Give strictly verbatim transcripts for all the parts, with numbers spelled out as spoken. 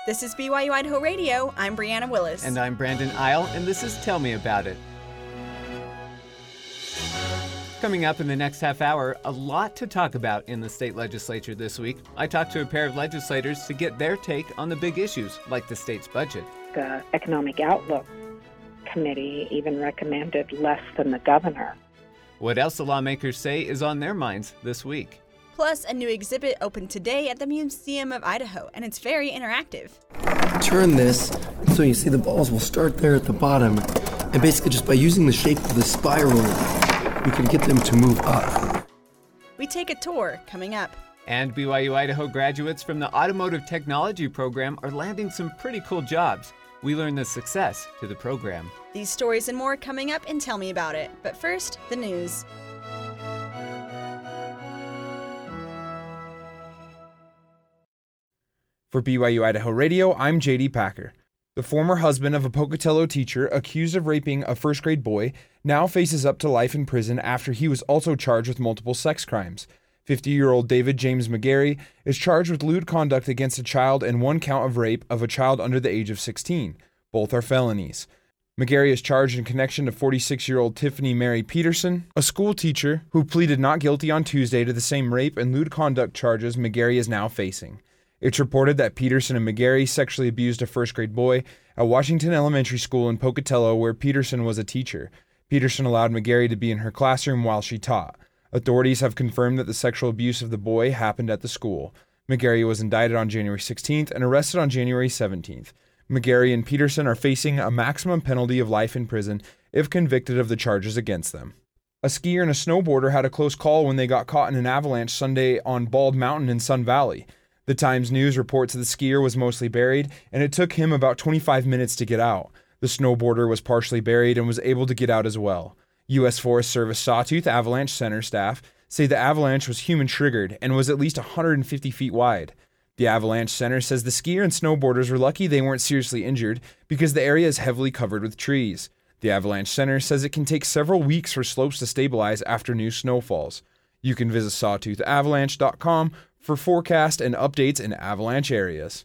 This is B Y U Idaho Radio. I'm Brianna Willis. And I'm Brandon Isle, and this is Tell Me About It. Coming up in the next half hour, a lot to talk about in the state legislature this week. I talked to a pair of legislators to get their take on the big issues, like the state's budget. The Economic Outlook Committee even recommended less than the governor. What else the lawmakers say is on their minds this week. Plus, a new exhibit opened today at the Museum of Idaho, and it's very interactive. Turn this, so you see the balls will start there at the bottom, and basically just by using the shape of the spiral, we can get them to move up. We take a tour coming up. And B Y U Idaho graduates from the Automotive Technology program are landing some pretty cool jobs. We learn the success to the program. These stories and more coming up in Tell Me About It. But first, the news. For B Y U Idaho Radio, I'm J D Packer. The former husband of a Pocatello teacher accused of raping a first-grade boy now faces up to life in prison after he was also charged with multiple sex crimes. fifty-year-old David James McGarry is charged with lewd conduct against a child and one count of rape of a child under the age of sixteen. Both are felonies. McGarry is charged in connection to forty-six-year-old Tiffany Mary Peterson, a school teacher who pleaded not guilty on Tuesday to the same rape and lewd conduct charges McGarry is now facing. It's reported that Peterson and McGarry sexually abused a first-grade boy at Washington Elementary School in Pocatello, where Peterson was a teacher. Peterson allowed McGarry to be in her classroom while she taught. Authorities have confirmed that the sexual abuse of the boy happened at the school. McGarry was indicted on January sixteenth and arrested on January seventeenth. McGarry and Peterson are facing a maximum penalty of life in prison if convicted of the charges against them. A skier and a snowboarder had a close call when they got caught in an avalanche Sunday on Bald Mountain in Sun Valley. The Times News reports the skier was mostly buried, and it took him about twenty-five minutes to get out. The snowboarder was partially buried and was able to get out as well. U S Forest Service Sawtooth Avalanche Center staff say the avalanche was human-triggered and was at least one hundred fifty feet wide. The Avalanche Center says the skier and snowboarders were lucky they weren't seriously injured because the area is heavily covered with trees. The Avalanche Center says it can take several weeks for slopes to stabilize after new snow falls. You can visit sawtooth avalanche dot com for forecast and updates in avalanche areas.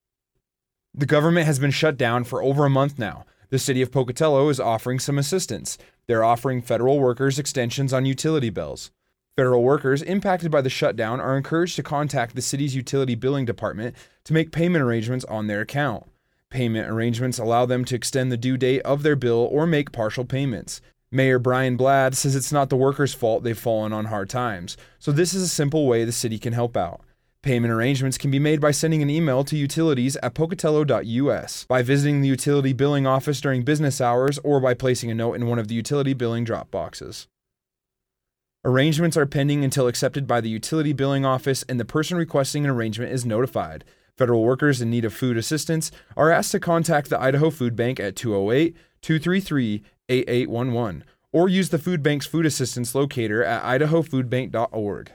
The government has been shut down for over a month now. The city of Pocatello is offering some assistance. They're offering federal workers extensions on utility bills. Federal workers impacted by the shutdown are encouraged to contact the city's utility billing department to make payment arrangements on their account. Payment arrangements allow them to extend the due date of their bill or make partial payments. Mayor Brian Bladd says it's not the workers' fault they've fallen on hard times, so this is a simple way the city can help out. Payment arrangements can be made by sending an email to utilities at pocatello dot u s, by visiting the utility billing office during business hours, or by placing a note in one of the utility billing drop boxes. Arrangements are pending until accepted by the utility billing office and the person requesting an arrangement is notified. Federal workers in need of food assistance are asked to contact the Idaho Food Bank at two oh eight, two three three, eight eight one one or use the Food Bank's food assistance locator at idaho food bank dot org.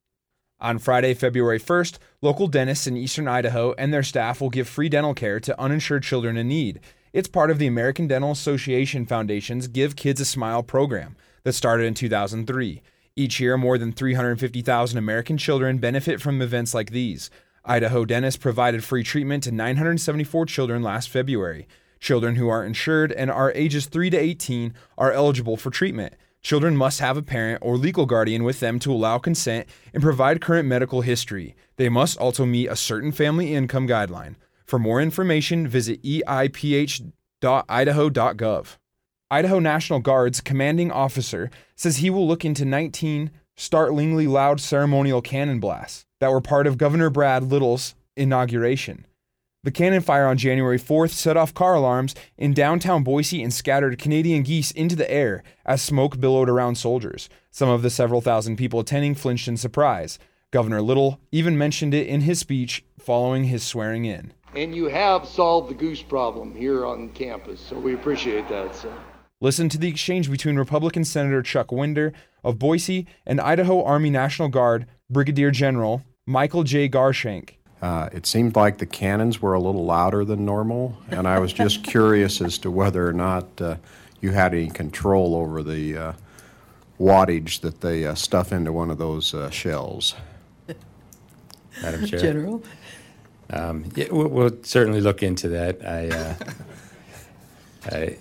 On Friday, February first, local dentists in eastern Idaho and their staff will give free dental care to uninsured children in need. It's part of the American Dental Association Foundation's Give Kids a Smile program that started in two thousand three. Each year, more than three hundred fifty thousand American children benefit from events like these. Idaho dentists provided free treatment to nine hundred seventy-four children last February. Children who are insured and are ages three to eighteen are eligible for treatment. Children must have a parent or legal guardian with them to allow consent and provide current medical history. They must also meet a certain family income guideline. For more information, visit e i p h dot idaho dot gov. Idaho National Guard's commanding officer says he will look into nineteen startlingly loud ceremonial cannon blasts that were part of Governor Brad Little's inauguration. The cannon fire on January fourth set off car alarms in downtown Boise and scattered Canadian geese into the air as smoke billowed around soldiers. Some of the several thousand people attending flinched in surprise. Governor Little even mentioned it in his speech following his swearing in. And you have solved the goose problem here on campus, so we appreciate that, sir. Listen to the exchange between Republican Senator Chuck Winder of Boise and Idaho Army National Guard Brigadier General Michael J. Garshank. Uh, it seemed like the cannons were a little louder than normal, and I was just curious as to whether or not uh, you had any control over the uh, wattage that they uh, stuff into one of those uh, shells. Madam Chair. General? Um, yeah, we'll, we'll certainly look into that. I, uh, I,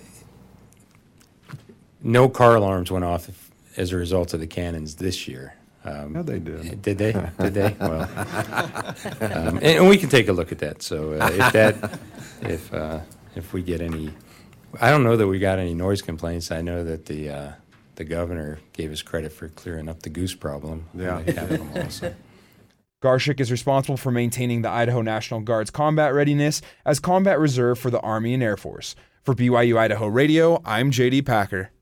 no car alarms went off as a result of the cannons this year. Um, Yeah, they did. Did they? Did they? Well, um, and, and we can take a look at that. So uh, if that, if uh, if we get any, I don't know that we got any noise complaints. I know that the uh, the governor gave us credit for clearing up the goose problem. Yeah. in the Capitol Mall, so. Garshik is responsible for maintaining the Idaho National Guard's combat readiness as combat reserve for the Army and Air Force. For B Y U Idaho Radio, I'm J D Packer.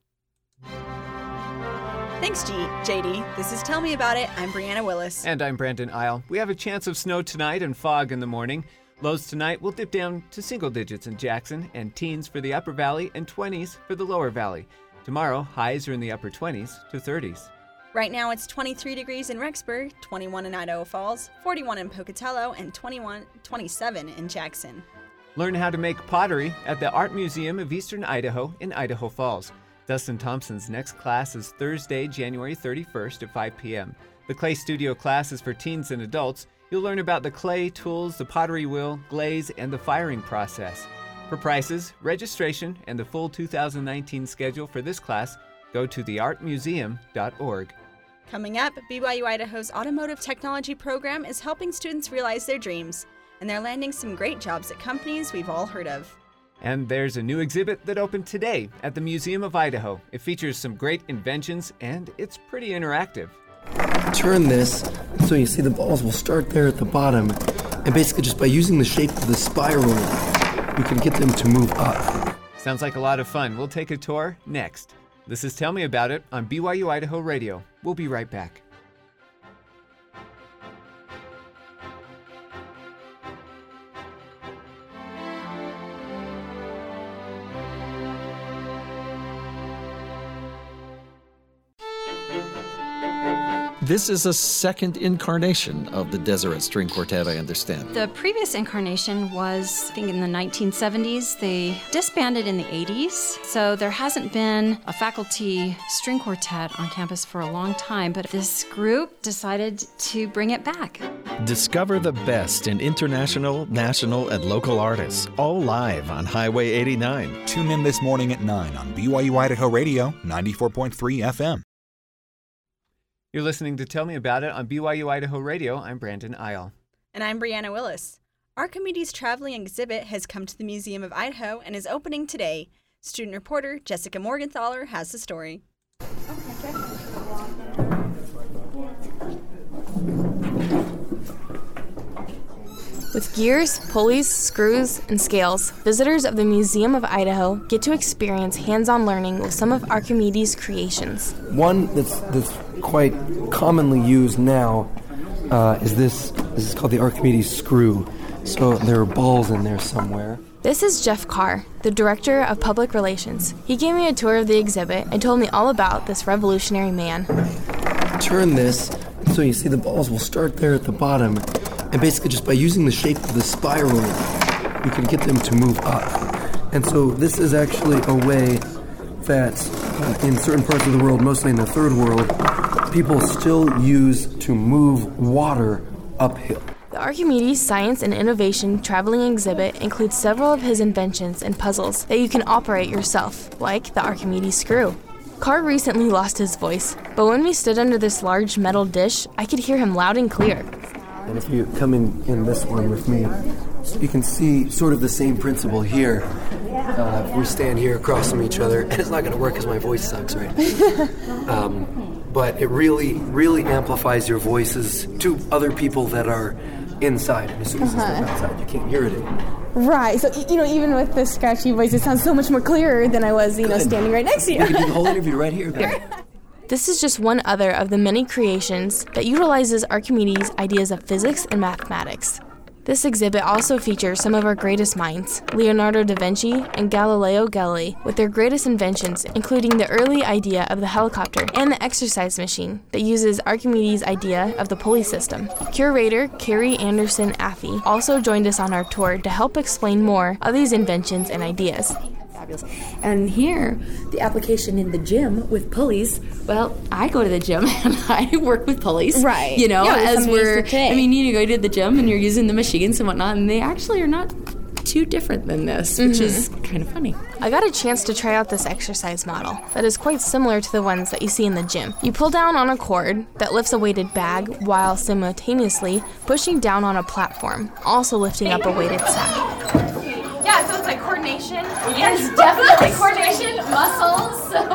Thanks, G- JD. This is Tell Me About It. I'm Brianna Willis. And I'm Brandon Isle. We have a chance of snow tonight and fog in the morning. Lows tonight will dip down to single digits in Jackson and teens for the upper valley and twenties for the lower valley. Tomorrow, highs are in the upper twenties to thirties. Right now it's twenty-three degrees in Rexburg, twenty-one in Idaho Falls, forty-one in Pocatello, and twenty-one, twenty-seven in Jackson. Learn how to make pottery at the Art Museum of Eastern Idaho in Idaho Falls. Dustin Thompson's next class is Thursday, January thirty-first at five p.m. The Clay Studio class is for teens and adults. You'll learn about the clay, tools, the pottery wheel, glaze, and the firing process. For prices, registration, and the full two thousand nineteen schedule for this class, go to the art museum dot org. Coming up, B Y U Idaho's Automotive Technology program is helping students realize their dreams, and they're landing some great jobs at companies we've all heard of. And there's a new exhibit that opened today at the Museum of Idaho. It features some great inventions, and it's pretty interactive. Turn this, so you see the balls will start there at the bottom, and basically just by using the shape of the spiral, we can get them to move up. Sounds like a lot of fun. We'll take a tour next. This is Tell Me About It on B Y U Idaho Radio. We'll be right back. This is a second incarnation of the Deseret String Quartet, I understand. The previous incarnation was, I think, in the nineteen seventies. They disbanded in the eighties, so there hasn't been a faculty string quartet on campus for a long time, but this group decided to bring it back. Discover the best in international, national, and local artists, all live on Highway eighty-nine. Tune in this morning at nine on B Y U Idaho Radio, ninety-four point three F M. You're listening to Tell Me About It on B Y U Idaho Radio. I'm Brandon Isle. And I'm Brianna Willis. Archimedes' traveling exhibit has come to the Museum of Idaho and is opening today. Student reporter Jessica Morgenthaler has the story. With gears, pulleys, screws, and scales, visitors of the Museum of Idaho get to experience hands-on learning with some of Archimedes' creations. One that's that's quite commonly used now uh, is this. This is called the Archimedes screw. So there are balls in there somewhere. This is Jeff Carr, the Director of Public Relations. He gave me a tour of the exhibit and told me all about this revolutionary man. Turn this, so you see the balls will start there at the bottom, and basically just by using the shape of the spiral, we can get them to move up. And so this is actually a way that uh, in certain parts of the world, mostly in the third world, people still use to move water uphill. The Archimedes Science and Innovation Traveling Exhibit includes several of his inventions and puzzles that you can operate yourself, like the Archimedes screw. Carr recently lost his voice, but when we stood under this large metal dish, I could hear him loud and clear. And if you come in, in this one with me, you can see sort of the same principle here. Uh, we stand here across from each other, and it's not going to work because my voice sucks, right? um, but it really, really amplifies your voices to other people that are inside. And as soon as Uh-huh. you step outside, you can't hear it anymore. Right, so, you know, even with this scratchy voice, it sounds so much more clearer than I was, you know, Good. standing right next to you. We can do the whole interview right here. Here. This is just one other of the many creations that utilizes Archimedes' ideas of physics and mathematics. This exhibit also features some of our greatest minds, Leonardo da Vinci and Galileo Galilei, with their greatest inventions, including the early idea of the helicopter and the exercise machine that uses Archimedes' idea of the pulley system. Curator Carrie Anderson Affey also joined us on our tour to help explain more of these inventions and ideas. fabulous. And here, the application in the gym with pulleys, well, I go to the gym and I work with pulleys. Right. You know, yeah, as we're, today. I mean, you go to the gym and you're using the machines and whatnot, and they actually are not too different than this, which mm-hmm. is kind of funny. I got a chance to try out this exercise model that is quite similar to the ones that you see in the gym. You pull down on a cord that lifts a weighted bag while simultaneously pushing down on a platform, also lifting up a weighted sack. Yeah, so it's like coordination. Yes, definitely coordination, muscles. So.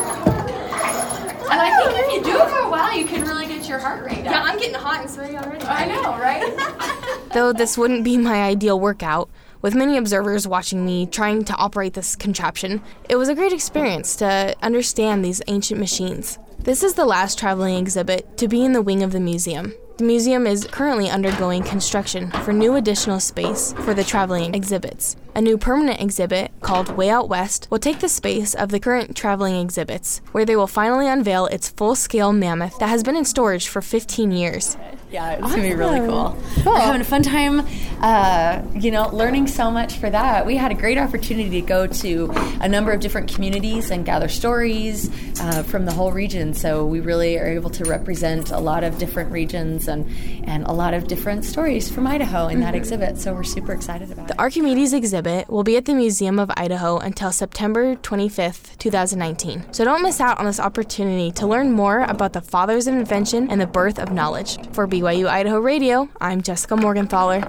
And I think if you do it for a while, you can really get your heart rate up. Yeah, I'm getting hot and sweaty already. I know, right? Though this wouldn't be my ideal workout, with many observers watching me trying to operate this contraption, it was a great experience to understand these ancient machines. This is the last traveling exhibit to be in the wing of the museum. The museum is currently undergoing construction for new additional space for the traveling exhibits. A new permanent exhibit called Way Out West will take the space of the current traveling exhibits, where they will finally unveil its full-scale mammoth that has been in storage for fifteen years. Yeah, it's awesome. Going to be really cool. cool. We're having a fun time, uh, you know, learning so much for that. We had a great opportunity to go to a number of different communities and gather stories uh, from the whole region. So we really are able to represent a lot of different regions and, and a lot of different stories from Idaho in mm-hmm. that exhibit. So we're super excited about the it. The Archimedes exhibit will be at the Museum of Idaho until September twenty-fifth, twenty nineteen. So don't miss out on this opportunity to learn more about the fathers of invention and the birth of knowledge. For B Y U Idaho Radio, I'm Jessica Morgenthaler.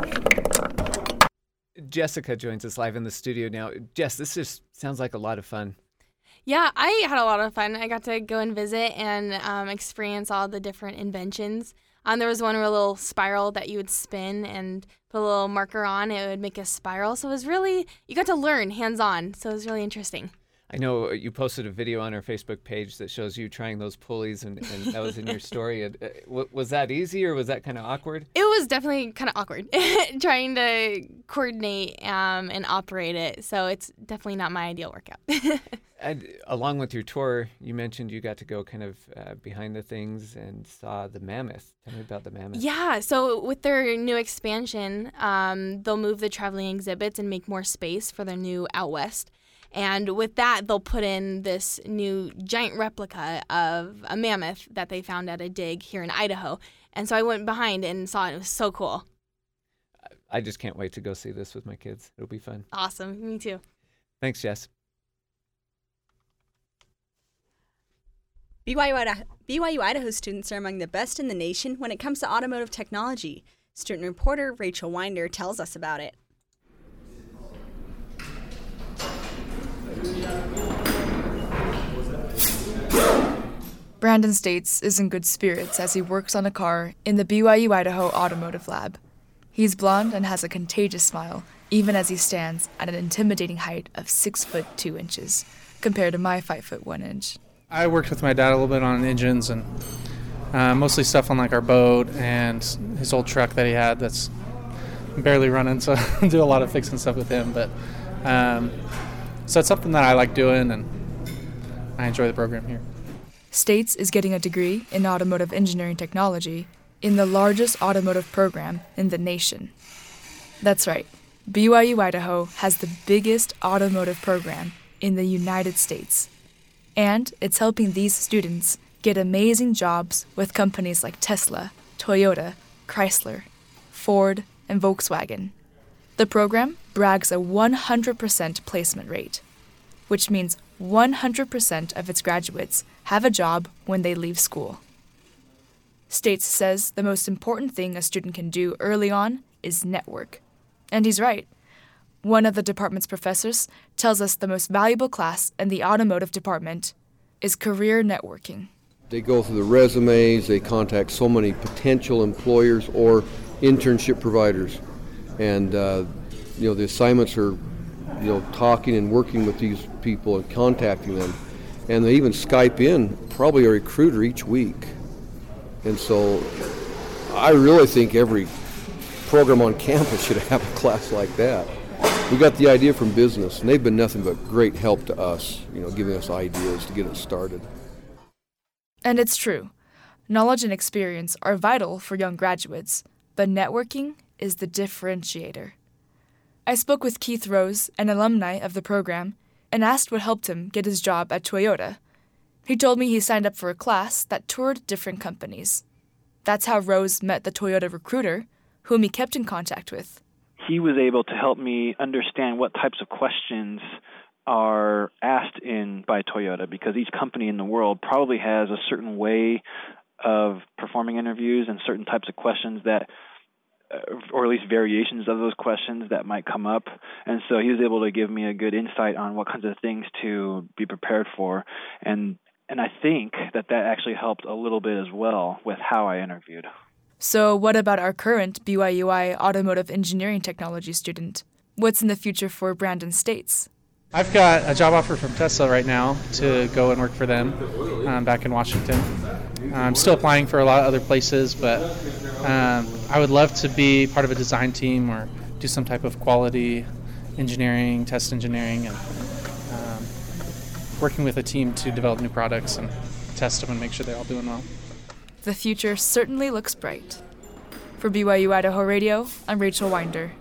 Jessica joins us live in the studio now. Jess, this just sounds like a lot of fun. Yeah, I had a lot of fun. I got to go and visit and um, experience all the different inventions. Um, there was one little spiral that you would spin and put a little marker on. It would make a spiral. So it was really, you got to learn hands-on. So it was really interesting. I know you posted a video on our Facebook page that shows you trying those pulleys, and, and that was in your story. Uh, was that easy, or was that kind of awkward? It was definitely kind of awkward, trying to coordinate um, and operate it. So it's definitely not my ideal workout. And along with your tour, you mentioned you got to go kind of uh, behind the things and saw the mammoth. Tell me about the mammoth. Yeah, so with their new expansion, um, they'll move the traveling exhibits and make more space for their new Out West. And with that, they'll put in this new giant replica of a mammoth that they found at a dig here in Idaho. And so I went behind and saw it. It was so cool. I just can't wait to go see this with my kids. It'll be fun. Awesome. Me too. Thanks, Jess. B Y U Idaho, B Y U Idaho students are among the best in the nation when it comes to automotive technology. Student reporter Rachel Winder tells us about it. Brandon States is in good spirits as he works on a car in the B Y U Idaho Automotive Lab. He's blonde and has a contagious smile, even as he stands at an intimidating height of six foot two inches, compared to my five foot one inch. I worked with my dad a little bit on engines and uh, mostly stuff on like our boat and his old truck that he had that's barely running, so I do a lot of fixing stuff with him. But um, so it's something that I like doing, and I enjoy the program here. States is getting a degree in automotive engineering technology in the largest automotive program in the nation. That's right, B Y U Idaho has the biggest automotive program in the United States. And it's helping these students get amazing jobs with companies like Tesla, Toyota, Chrysler, Ford, and Volkswagen. The program brags a one hundred percent placement rate, which means one hundred percent of its graduates have a job when they leave school. States says the most important thing a student can do early on is network. And he's right. One of the department's professors tells us the most valuable class in the automotive department is career networking. They go through the resumes, they contact so many potential employers or internship providers. And, uh, you know, the assignments are, you know, talking and working with these people and contacting them. And they even Skype in probably a recruiter each week. And so I really think every program on campus should have a class like that. We got the idea from business, and they've been nothing but great help to us, you know, giving us ideas to get it started. And it's true. Knowledge and experience are vital for young graduates, but networking is the differentiator. I spoke with Keith Rose, an alumni of the program. and asked what helped him get his job at Toyota. He told me he signed up for a class that toured different companies. That's how Rose met the Toyota recruiter, whom he kept in contact with. He was able to help me understand what types of questions are asked in by Toyota, because each company in the world probably has a certain way of performing interviews and certain types of questions that, or at least variations of those questions that might come up. And so he was able to give me a good insight on what kinds of things to be prepared for. And and I think that that actually helped a little bit as well with how I interviewed. So what about our current B Y U I Automotive Engineering Technology student? What's in the future for Brandon States? I've got a job offer from Tesla right now to go and work for them um, back in Washington. I'm still applying for a lot of other places, but um, I would love to be part of a design team or do some type of quality engineering, test engineering, and um, working with a team to develop new products and test them and make sure they're all doing well. The future certainly looks bright. For B Y U Idaho Radio, I'm Rachel Winder.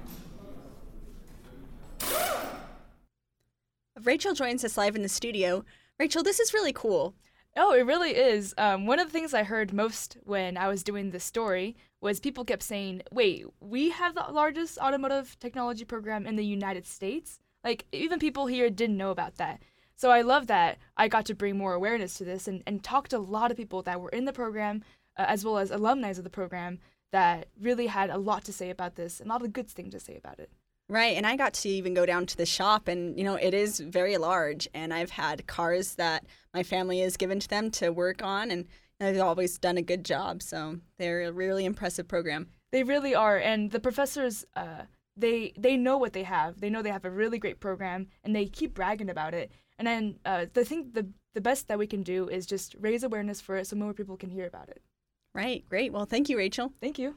Rachel joins us live in the studio. Rachel, this is really cool. Oh, it really is. Um, one of the things I heard most when I was doing this story was people kept saying, wait, we have the largest automotive technology program in the United States? Like, even people here didn't know about that. So I love that I got to bring more awareness to this and, and talk to a lot of people that were in the program, uh, as well as alumni of the program, that really had a lot to say about this and a lot of good things to say about it. Right, and I got to even go down to the shop, and, you know, it is very large, and I've had cars that my family has given to them to work on, and they've always done a good job, so they're a really impressive program. They really are, and the professors, uh, they they know what they have. They know they have a really great program, and they keep bragging about it. And then uh, the thing, the, the best that we can do is just raise awareness for it so more people can hear about it. Right, great. Well, thank you, Rachel. Thank you.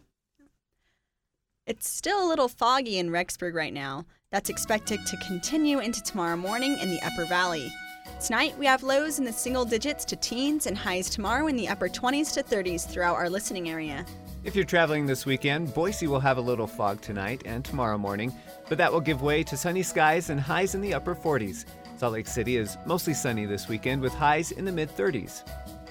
It's still a little foggy in Rexburg right now. That's expected to continue into tomorrow morning in the Upper Valley. Tonight, we have lows in the single digits to teens and highs tomorrow in the upper twenties to thirties throughout our listening area. If you're traveling this weekend, Boise will have a little fog tonight and tomorrow morning, but that will give way to sunny skies and highs in the upper forties. Salt Lake City is mostly sunny this weekend with highs in the mid-thirties.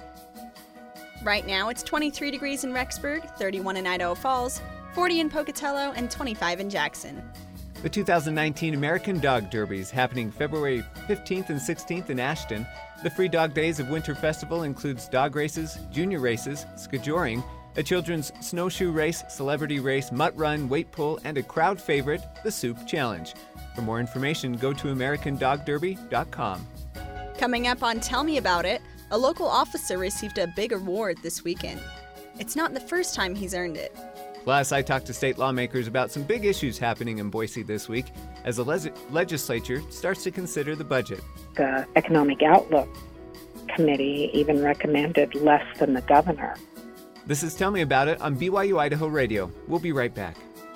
Right now, it's twenty-three degrees in Rexburg, thirty-one in Idaho Falls, forty in Pocatello, and twenty-five in Jackson. The two thousand nineteen American Dog Derby is happening February fifteenth and sixteenth in Ashton. The Free Dog Days of Winter Festival includes dog races, junior races, skijoring, a children's snowshoe race, celebrity race, mutt run, weight pull, and a crowd favorite, the Soup Challenge. For more information, go to american dog derby dot com. Coming up on Tell Me About It, a local officer received a big award this weekend. It's not the first time he's earned it. Plus, I talked to state lawmakers about some big issues happening in Boise this week as the le- legislature starts to consider the budget. The Economic Outlook Committee even recommended less than the governor. This is Tell Me About It on B Y U Idaho Radio. We'll be right back.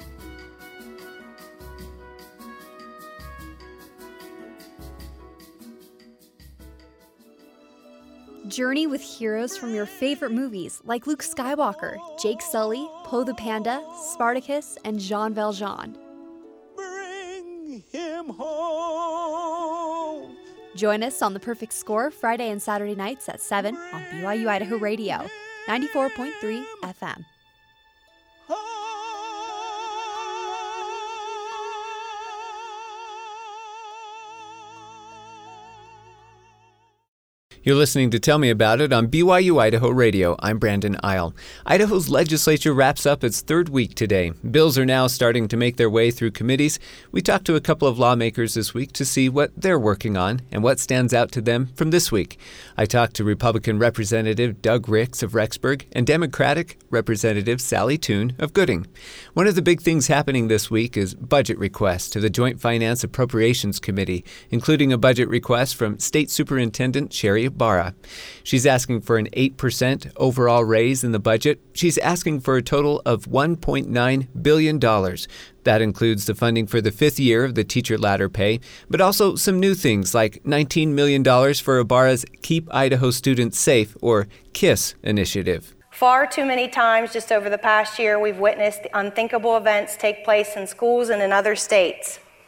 Journey with heroes from your favorite movies like Luke Skywalker, Jake Sully, Poe the Panda, Spartacus, and Jean Valjean. Bring him home. Join us on The Perfect Score Friday and Saturday nights at seven on B Y U Idaho Radio, ninety-four point three F M. You're listening to Tell Me About It on B Y U Idaho Radio. I'm Brandon Isle. Idaho's legislature wraps up its third week today. Bills are now starting to make their way through committees. We talked to a couple of lawmakers this week to see what they're working on and what stands out to them from this week. I talked to Republican Representative Doug Ricks of Rexburg and Democratic Representative Sally Toon of Gooding. One of the big things happening this week is budget requests to the Joint Finance Appropriations Committee, including a budget request from State Superintendent Sherry Barra. She's asking for an eight percent overall raise in the budget. She's asking for a total of one point nine billion dollars. That includes the funding for the fifth year of the teacher ladder pay, but also some new things like nineteen million dollars for Ibarra's Keep Idaho Students Safe, or KISS, initiative. Far too many times just over the past year, we've witnessed unthinkable events take place in schools and in other states.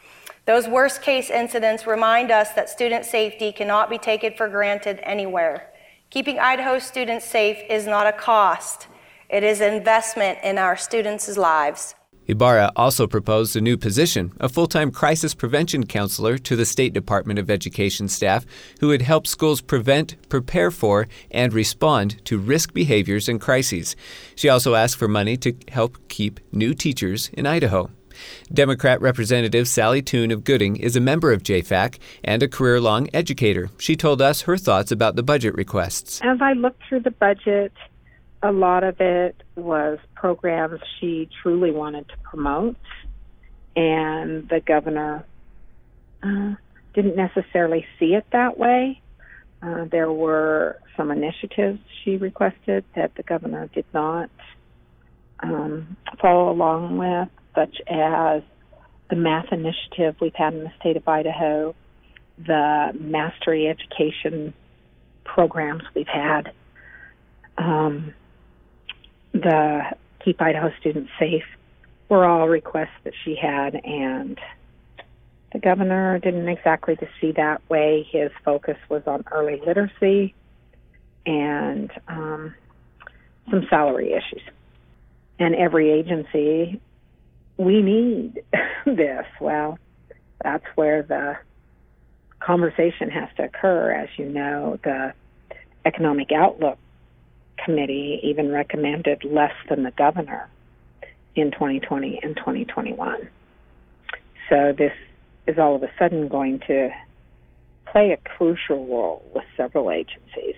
Those worst case incidents remind us that student safety cannot be taken for granted anywhere. Keeping Idaho students safe is not a cost. It is an investment in our students' lives. Ibarra also proposed a new position, a full-time crisis prevention counselor to the State Department of Education staff who would help schools prevent, prepare for, and respond to risk behaviors and crises. She also asked for money to help keep new teachers in Idaho. Democrat Representative Sally Toon of Gooding is a member of J FAC and a career-long educator. She told us her thoughts about the budget requests. As I looked through the budget, a lot of it was programs she truly wanted to promote, and the governor uh, didn't necessarily see it that way. Uh, there were some initiatives she requested that the governor did not um, follow along with, such as the math initiative we've had in the state of Idaho, the mastery education programs we've had, um, the Keep Idaho Students Safe were all requests that she had, and the governor didn't exactly see that way. His focus was on early literacy and um, some salary issues. And every agency, we need this. Well, that's where the conversation has to occur. As you know, the Economic Outlook Committee even recommended less than the governor in twenty twenty and twenty twenty-one. So this is all of a sudden going to play a crucial role with several agencies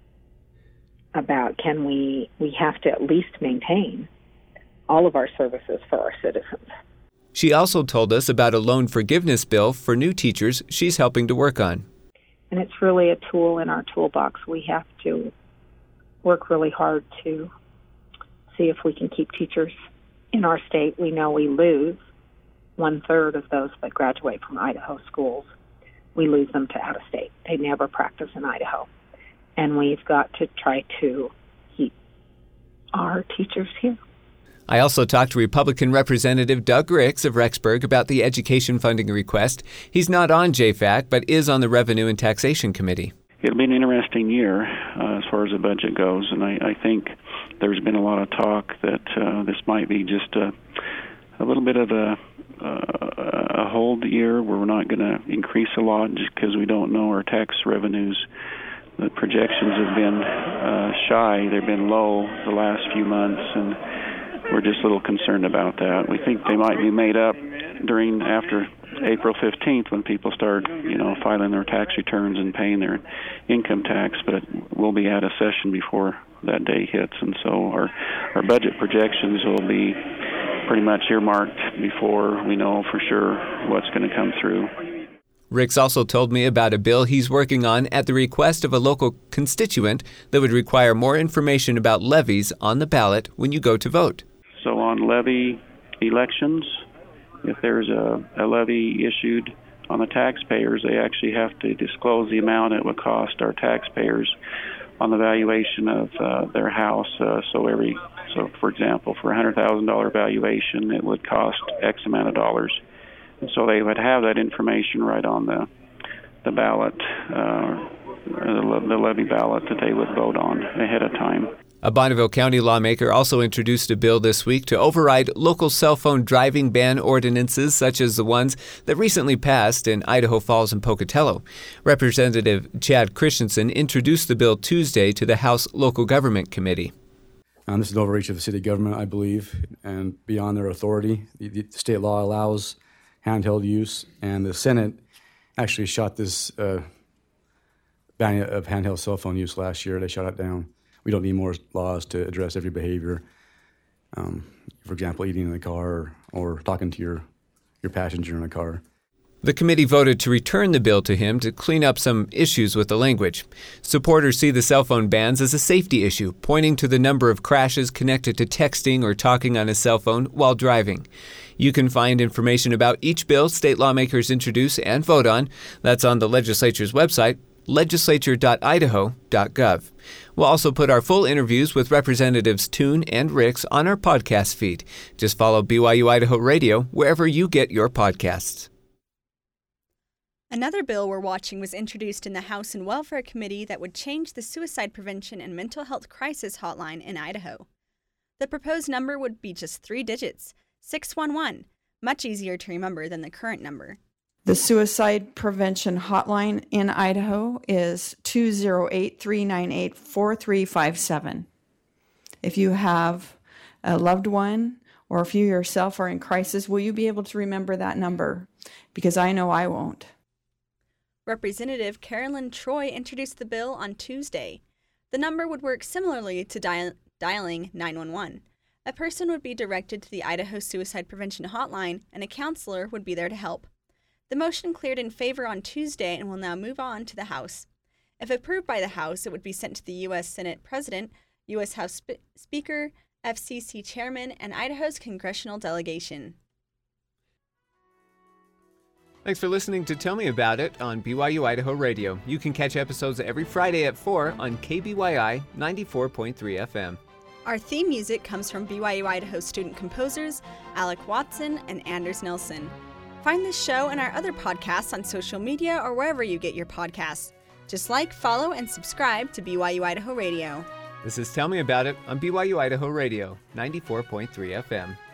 about can we, we have to at least maintain all of our services for our citizens. She also told us about a loan forgiveness bill for new teachers she's helping to work on. And it's really a tool in our toolbox. We have to work really hard to see if we can keep teachers in our state. We know we lose one-third of those that graduate from Idaho schools. We lose them to out-of-state. They never practice in Idaho. And we've got to try to keep our teachers here. I also talked to Republican Representative Doug Ricks of Rexburg about the education funding request. He's not on J FAC, but is on the Revenue and Taxation Committee. It'll be an interesting year uh, as far as the budget goes, and I, I think there's been a lot of talk that uh, this might be just a, a little bit of a, uh, a hold year where we're not going to increase a lot just because we don't know our tax revenues. The projections have been uh, shy. They've been low the last few months, and we're just a little concerned about that. We think they might be made up during after April fifteenth when people start, you know, filing their tax returns and paying their income tax, but we'll be out of session before that day hits, and so our our budget projections will be pretty much earmarked before we know for sure what's going to come through. Ricks also told me about a bill he's working on at the request of a local constituent that would require more information about levies on the ballot when you go to vote. So on levy elections, if there's a, a levy issued on the taxpayers, they actually have to disclose the amount it would cost our taxpayers on the valuation of uh, their house. Uh, so every, so for example, for a one hundred thousand dollars valuation, it would cost X amount of dollars. And so they would have that information right on the the ballot, uh, the, the levy ballot that they would vote on ahead of time. A Bonneville County lawmaker also introduced a bill this week to override local cell phone driving ban ordinances such as the ones that recently passed in Idaho Falls and Pocatello. Representative Chad Christensen introduced the bill Tuesday to the House Local Government Committee. Um, this is an overreach of the city government, I believe, and beyond their authority. The, the state law allows handheld use, and the Senate actually shot this uh, ban of handheld cell phone use last year. They shot it down. We don't need more laws to address every behavior. Um, for example, eating in the car or, or talking to your, your passenger in a car. The committee voted to return the bill to him to clean up some issues with the language. Supporters see the cell phone bans as a safety issue, pointing to the number of crashes connected to texting or talking on a cell phone while driving. You can find information about each bill state lawmakers introduce and vote on. That's on the legislature's website, legislature dot idaho dot gov. We'll also put our full interviews with Representatives Toon and Ricks on our podcast feed. Just follow B Y U Idaho Radio wherever you get your podcasts. Another bill we're watching was introduced in the House and Welfare Committee that would change the suicide prevention and mental health crisis hotline in Idaho. The proposed number would be just three digits, six one one, much easier to remember than the current number. The suicide prevention hotline in Idaho is two oh eight, three nine eight, four three five seven. If you have a loved one or if you yourself are in crisis, will you be able to remember that number? Because I know I won't. Representative Carolyn Troy introduced the bill on Tuesday. The number would work similarly to dial- dialing nine one one. A person would be directed to the Idaho Suicide Prevention Hotline, and a counselor would be there to help. The motion cleared in favor on Tuesday and will now move on to the House. If approved by the House, it would be sent to the U S Senate President, U S House Sp- Speaker, F C C Chairman, and Idaho's congressional delegation. Thanks for listening to Tell Me About It on B Y U Idaho Radio. You can catch episodes every Friday at four on K B Y I ninety-four point three F M. Our theme music comes from B Y U Idaho student composers Alec Watson and Anders Nelson. Find this show and our other podcasts on social media or wherever you get your podcasts. Just like, follow, and subscribe to B Y U Idaho Radio. This is Tell Me About It on B Y U Idaho Radio ninety-four point three F M.